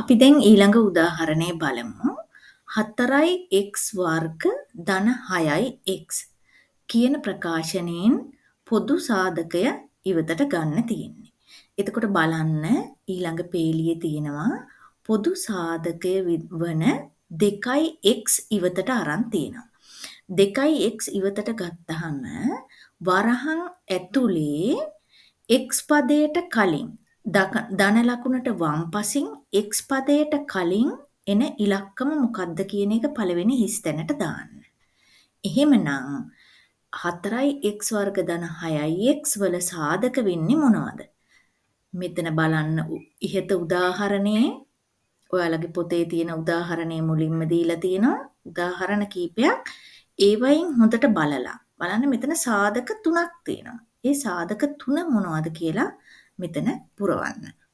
අපි දැන් ඊළඟ උදාහරණය බලමු. 4x වර්ග ධන 6x කියන ප්‍රකාශනයෙන් පොදු සාධකය ඉවතට ගන්න තියෙන්නේ. එතකොට බලන්න ඊළඟ පේලියේ තියෙනවා පොදු සාධකය වන 2x ඉවතට අරන් තියෙනවා. 2x ඉවතට ගත්තහම වරහන් ඇතුලේ x පදයට කලින් ධන ලකුණට වම් පසින් x පදයට කලින් එන ඉලක්කම මොකක්ද කියන එක පළවෙනි හිස් තැනට දාන්න. එහෙමනම් 4x වර්ග ධන 6x වල සාධක වෙන්නේ මොනවද? මෙතන බලන්න ඉහත උදාහරණයේ ඔයාලගේ පොතේ තියෙන උදාහරණයේ මුලින්ම දීලා තියෙනවා උදාහරණ කීපයක්. ඒවයින් හොඳට බලන්න මෙතන සාධක 3ක් තියෙනවා. ඒ සාධක 3 මොනවද කියලා මෙතන පුරවන්න.